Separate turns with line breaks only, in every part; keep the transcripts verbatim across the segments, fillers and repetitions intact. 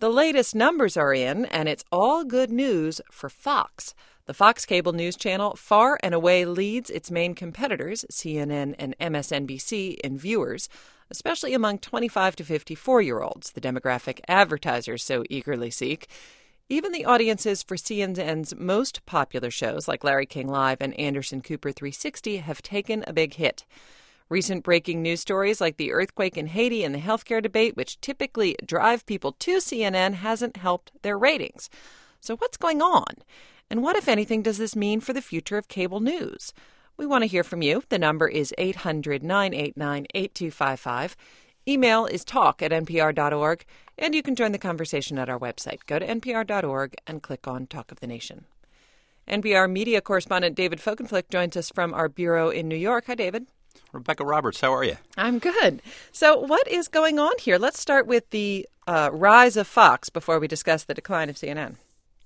The latest numbers are in, and it's all good news for Fox. The Fox cable news channel far and away leads its main competitors, C N N and M S N B C, in viewers, especially among twenty-five to fifty-four-year-olds, the demographic advertisers so eagerly seek. Even the audiences for C N N's most popular shows, like Larry King Live and Anderson Cooper three sixty, have taken a big hit. Recent breaking news stories like the earthquake in Haiti and the healthcare debate, which typically drive people to C N N, hasn't helped their ratings. So what's going on? And what, if anything, does this mean for the future of cable news? We want to hear from you. The number is eight hundred, nine eight nine, eight two five five. Email is talk at n p r dot org, and you can join the conversation at our website. Go to n p r dot org and click on Talk of the Nation. N P R media correspondent David Folkenflik joins us from our bureau in New York. Hi, David.
Rebecca Roberts, how are you?
I'm good. So what is going on here? Let's start with the uh, rise of Fox before we discuss the decline of C N N.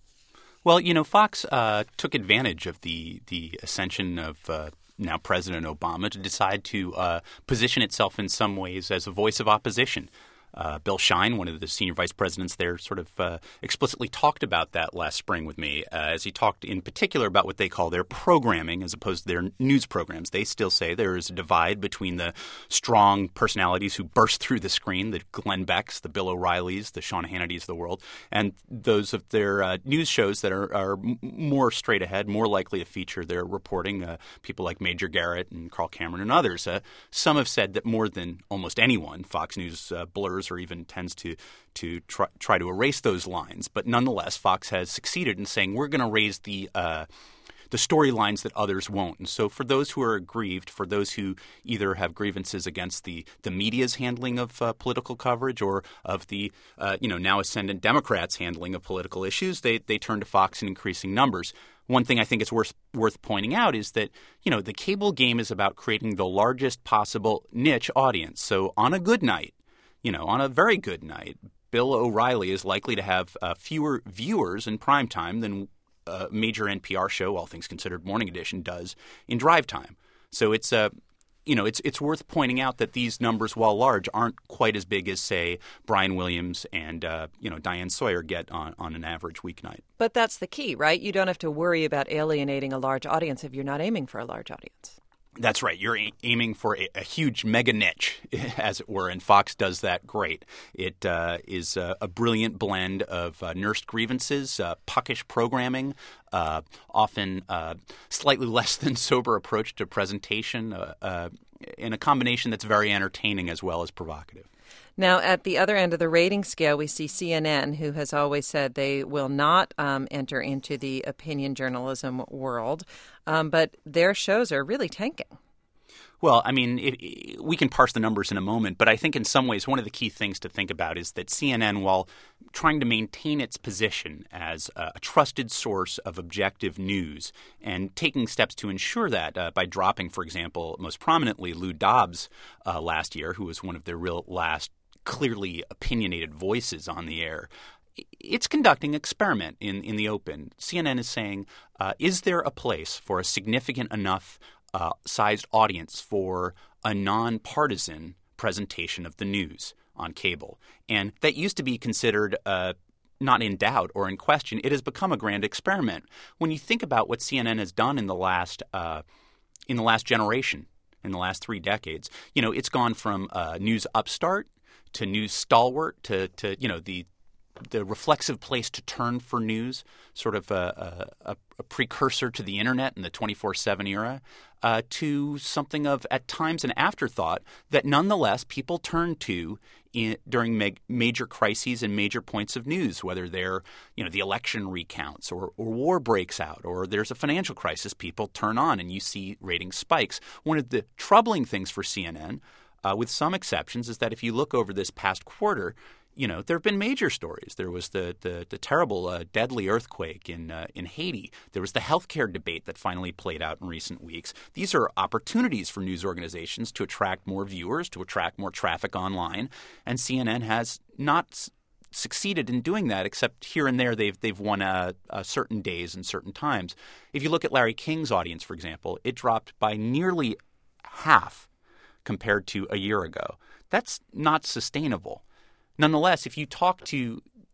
Well, you know, Fox uh, took advantage of the the ascension of uh, now President Obama to decide to uh, position itself in some ways as a voice of opposition. Uh, Bill Shine, one of the senior vice presidents there, sort of uh, explicitly talked about that last spring with me uh, as he talked in particular about what they call their programming as opposed to their news programs. They still say there is a divide between the strong personalities who burst through the screen, the Glenn Becks, the Bill O'Reillys, the Sean Hannitys of the world, and those of their uh, news shows that are, are more straight ahead, more likely to feature their reporting, uh, people like Major Garrett and Carl Cameron and others. Uh, some have said that more than almost anyone, Fox News uh, blurs or even tends to to try, try to erase those lines. But nonetheless, Fox has succeeded in saying we're going to raise the uh, the storylines that others won't. And so for those who are aggrieved, for those who either have grievances against the, the media's handling of uh, political coverage or of the uh, you know now ascendant Democrats' handling of political issues, they they turn to Fox in increasing numbers. One thing I think it's worth worth pointing out is that, you know, the cable game is about creating the largest possible niche audience. So on a good night, you know, on a very good night, Bill O'Reilly is likely to have uh, fewer viewers in prime time than a major N P R show, All Things Considered Morning Edition, does in drive time. So it's uh, you know, it's it's worth pointing out that these numbers, while large, aren't quite as big as, say, Brian Williams and uh, you know Diane Sawyer get on, on an average weeknight.
But that's the key, right? You don't have to worry about alienating a large audience if you're not aiming for a large audience.
That's right. You're a- aiming for a, a huge mega niche, as it were, and Fox does that great. It uh, is a, a brilliant blend of uh, nursed grievances, uh, puckish programming, uh, often uh, slightly less than sober approach to presentation, uh, uh, in a combination that's very entertaining as well as provocative.
Now, at the other end of the rating scale, we see C N N, who has always said they will not um, enter into the opinion journalism world, um, but their shows are really tanking.
Well, I mean, it, it, we can parse the numbers in a moment, but I think in some ways one of the key things to think about is that C N N, while trying to maintain its position as a, a trusted source of objective news and taking steps to ensure that uh, by dropping, for example, most prominently Lou Dobbs uh, last year, who was one of their real last clearly opinionated voices on the air, it's conducting an experiment in, in the open. C N N is saying, uh, is there a place for a significant enough uh, sized audience for a nonpartisan presentation of the news on cable? And that used to be considered uh, not in doubt or in question. It has become a grand experiment. When you think about what C N N has done in the last uh, in the last generation, in the last three decades, you know, it's gone from uh, news upstart to news stalwart to, to you know, the the reflexive place to turn for news, sort of a, a, a precursor to the internet in the twenty-four seven era, uh, to something of, at times, an afterthought that nonetheless people turn to in, during ma- major crises and major points of news, whether they're, you know, the election recounts or, or war breaks out or there's a financial crisis, people turn on and you see rating spikes. One of the troubling things for C N N, uh, with some exceptions, is that if you look over this past quarter, you know, there have been major stories. There was the the, the terrible, uh, deadly earthquake in uh, in Haiti. There was the healthcare debate that finally played out in recent weeks. These are opportunities for news organizations to attract more viewers, to attract more traffic online, and C N N has not s- succeeded in doing that, except here and there they've they've won uh, uh, certain days and certain times. If you look at Larry King's audience, for example, it dropped by nearly half compared to a year ago. That's not sustainable. Nonetheless, if you talk to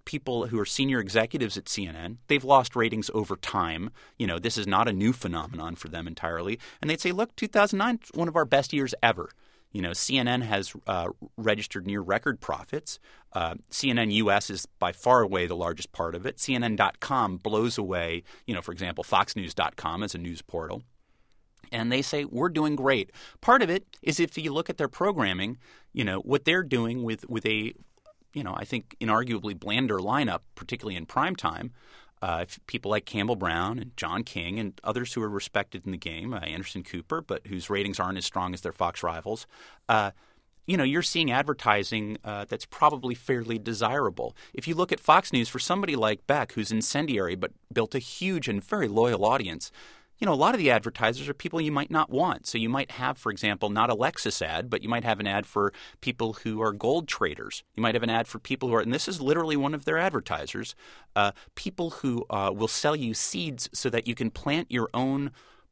people who are senior executives at C N N. They've lost ratings over time. You know, this is not a new phenomenon for them entirely. And they'd say, look, two thousand nine is one of our best years ever. You know, C N N has uh, registered near record profits. Uh, C N N U S is by far away the largest part of it. C N N dot com blows away, you know, for example, Fox News dot com as a news portal. And they say, we're doing great. Part of it is if you look at their programming, you know, what they're doing with, with a, you know, I think inarguably blander lineup, particularly in prime time. Uh, people like Campbell Brown and John King and others who are respected in the game, uh, Anderson Cooper, but whose ratings aren't as strong as their Fox rivals, uh, you know, you're seeing advertising uh, that's probably fairly desirable. If you look at Fox News, for somebody like Beck, who's incendiary but built a huge and very loyal audience, you know, a lot of the advertisers are people you might not want. So you might have, for example, not a Lexus ad, but you might have an ad for people who are gold traders. You might have an ad for people who are, and this is literally one of their advertisers, uh, people who uh, will sell you seeds so that you can plant your own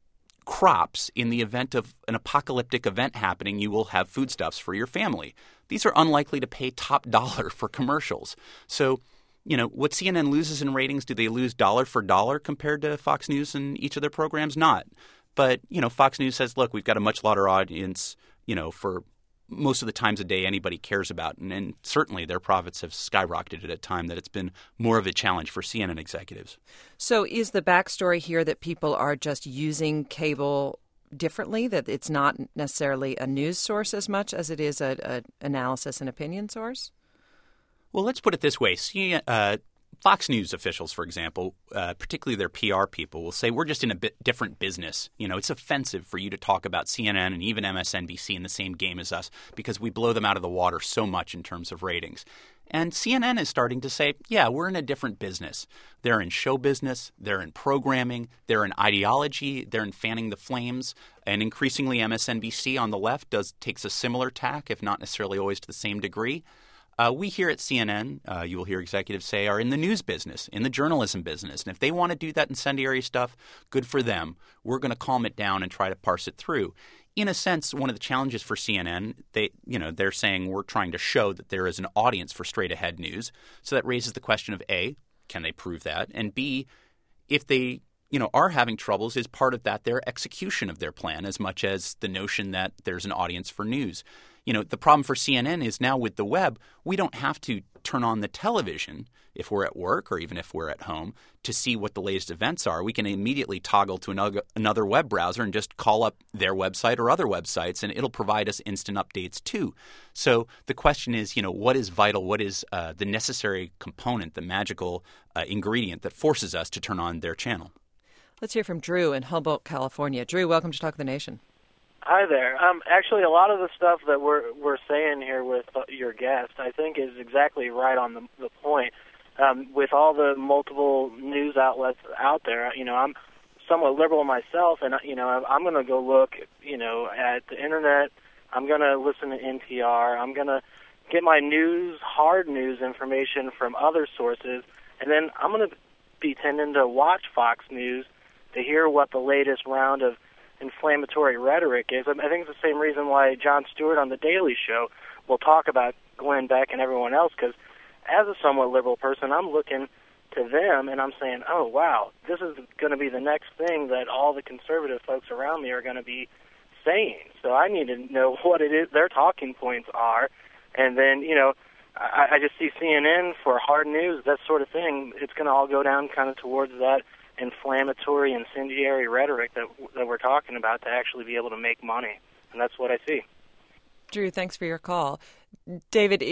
crops in the event of an apocalyptic event happening. You will have foodstuffs for your family. These are unlikely to pay top dollar for commercials. So you know, what C N N loses in ratings, do they lose dollar for dollar compared to Fox News and each of their programs? Not. But, you know, Fox News says, look, we've got a much larger audience, you know, for most of the times a day anybody cares about. And, and certainly their profits have skyrocketed at a time that it's been more of a challenge for C N N executives. So
is the backstory here that people are just using cable differently, that it's not necessarily a news source as much as it is an a analysis and opinion source?
Well, let's put it this way. See, uh, Fox News officials, for example, uh, particularly their P R people, will say we're just in a bit different business. You know, it's offensive for you to talk about C N N and even M S N B C in the same game as us because we blow them out of the water so much in terms of ratings. And C N N is starting to say, yeah, we're in a different business. They're in show business. They're in programming. They're in ideology. They're in fanning the flames. And increasingly, M S N B C on the left does takes a similar tack, if not necessarily always to the same degree. Uh, we here at C N N, uh, you will hear executives say, are in the news business, in the journalism business. And if they want to do that incendiary stuff, good for them. We're going to calm it down and try to parse it through. In a sense, one of the challenges for C N N, they, you know, they're saying we're trying to show that there is an audience for straight-ahead news. So that raises the question of A, can they prove that? And B, if they you know, are having troubles, is part of that their execution of their plan as much as the notion that there's an audience for news. You know, the problem for C N N is now with the web, we don't have to turn on the television if we're at work or even if we're at home to see what the latest events are. We can immediately toggle to another, another web browser and just call up their website or other websites, and it'll provide us instant updates too. So the question is, you know, what is vital? What is uh, the necessary component, the magical uh, ingredient that forces us to turn on their channel?
Let's hear from Drew in Humboldt, California. Drew, welcome to Talk of the Nation.
Hi there. Um, actually, a lot of the stuff that we're we're saying here with uh, your guest, I think, is exactly right on the, the point. Um, with all the multiple news outlets out there, you know, I'm somewhat liberal myself, and you know, I'm going to go look, you know, at the internet. I'm going to listen to N P R. I'm going to get my news, hard news information from other sources, and then I'm going to be tending to watch Fox News to hear what the latest round of inflammatory rhetoric is. I think it's the same reason why Jon Stewart on The Daily Show will talk about Glenn Beck and everyone else, because as a somewhat liberal person, I'm looking to them and I'm saying, oh, wow, this is going to be the next thing that all the conservative folks around me are going to be saying. So I need to know what it is their talking points are. And then, you know, I, I just see C N N for hard news, that sort of thing. It's going to all go down kind of towards that inflammatory, incendiary rhetoric that that we're talking about to actually be able to make money. And that's what I see.
Drew, thanks for your call. David,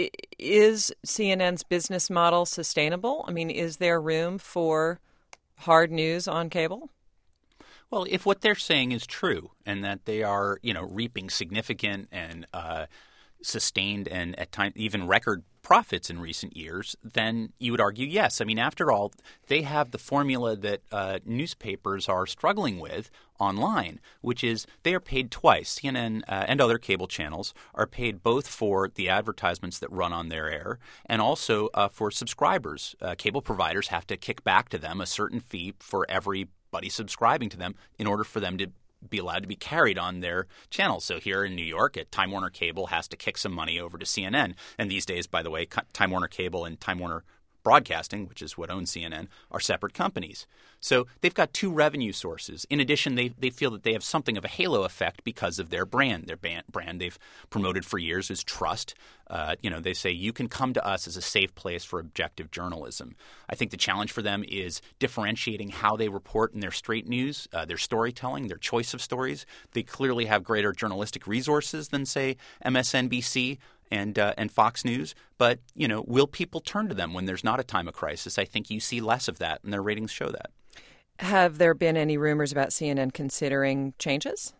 is C N N's business model sustainable? I mean, is there room for hard news on cable?
Well, if what they're saying is true and that they are, you know, reaping significant and uh, sustained and at times even record profits in recent years, then you would argue yes. I mean, after all, they have the formula that uh, newspapers are struggling with online, which is they are paid twice. C N N uh, and other cable channels are paid both for the advertisements that run on their air and also uh, for subscribers. Uh, cable providers have to kick back to them a certain fee for everybody subscribing to them in order for them to be allowed to be carried on their channels. So here in New York, at Time Warner Cable has to kick some money over to C N N. And these days, by the way, Time Warner Cable and Time Warner Broadcasting, which is what owns C N N, are separate companies. So they've got two revenue sources. In addition, they they feel that they have something of a halo effect because of their brand. Their brand they've promoted for years is trust. Uh, you know, they say you can come to us as a safe place for objective journalism. I think the challenge for them is differentiating how they report in their straight news, uh, their storytelling, their choice of stories. They clearly have greater journalistic resources than, say, M S N B C and uh, and Fox News. But, you know, will people turn to them when there's not a time of crisis? I think you see less of that, and their ratings show that.
Have there been any rumors about C N N considering changes?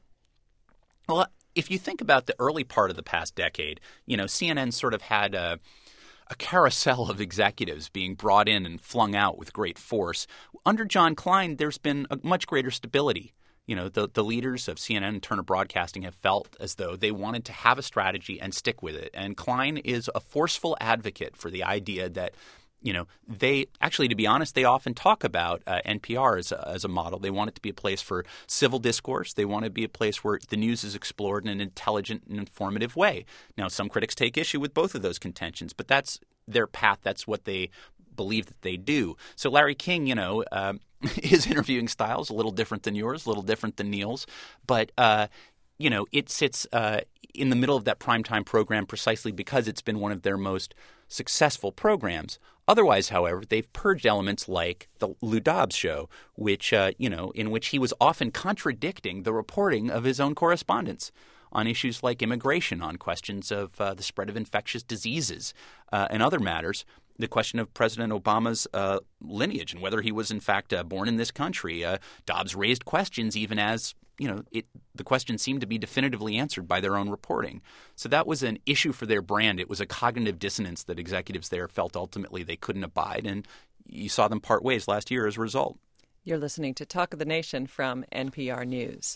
Well, if you think about the early part of the past decade, you know, C N N sort of had a, a carousel of executives being brought in and flung out with great force. Under John Klein, there's been a much greater stability. You know, the, the leaders of C N N and Turner Broadcasting have felt as though they wanted to have a strategy and stick with it. And Klein is a forceful advocate for the idea that, you know, they actually, to be honest, they often talk about uh, N P R as a, as a model. They want it to be a place for civil discourse. They want it to be a place where the news is explored in an intelligent and informative way. Now, some critics take issue with both of those contentions, but that's their path. That's what they believe that they do. So Larry King, you know, uh, his interviewing style is a little different than yours, a little different than Neil's, but uh, you know, it sits uh, in the middle of that primetime program precisely because it's been one of their most successful programs. Otherwise, however, they've purged elements like the Lou Dobbs show, which uh, you know, in which he was often contradicting the reporting of his own correspondents on issues like immigration, on questions of uh, the spread of infectious diseases, uh, and other matters. The question of President Obama's uh, lineage and whether he was in fact uh, born in this country. Uh, Dobbs raised questions even as, you know, it, the questions seemed to be definitively answered by their own reporting. So that was an issue for their brand. It was a cognitive dissonance that executives there felt ultimately they couldn't abide, and you saw them part ways last year as a result.
You're listening to Talk of the Nation from N P R News.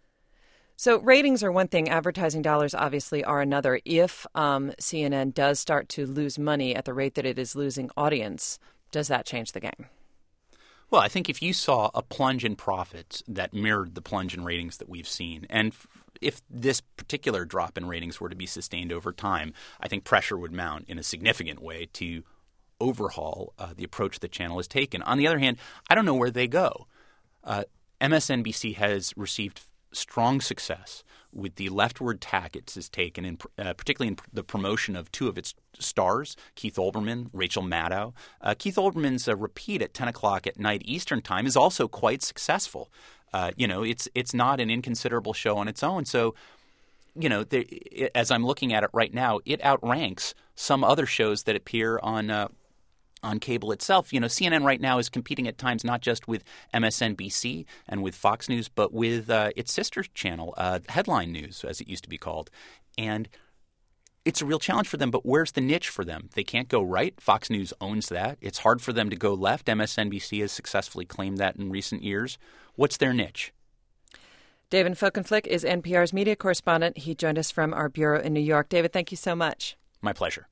So ratings are one thing. Advertising dollars obviously are another. If um, C N N does start to lose money at the rate that it is losing audience, does that change the game?
Well, I think if you saw a plunge in profits that mirrored the plunge in ratings that we've seen, and if this particular drop in ratings were to be sustained over time, I think pressure would mount in a significant way to overhaul uh, the approach the channel has taken. On the other hand, I don't know where they go. Uh, M S N B C has received strong success with the leftward tack it has taken, in, uh, particularly in pr- the promotion of two of its stars, Keith Olbermann, Rachel Maddow. Uh, Keith Olbermann's uh, repeat at ten o'clock at night Eastern Time is also quite successful. Uh, you know, it's it's not an inconsiderable show on its own. So, you know, there, it, as I'm looking at it right now, it outranks some other shows that appear on uh, on cable itself. You know, C N N right now is competing at times not just with M S N B C and with Fox News, but with uh, its sister channel, uh, Headline News, as it used to be called. And it's a real challenge for them, but where's the niche for them? They can't go right. Fox News owns that. It's hard for them to go left. M S N B C has successfully claimed that in recent years. What's their niche?
David Folkenflik is N P R's media correspondent. He joined us from our bureau in New York. David, thank you so much.
My pleasure.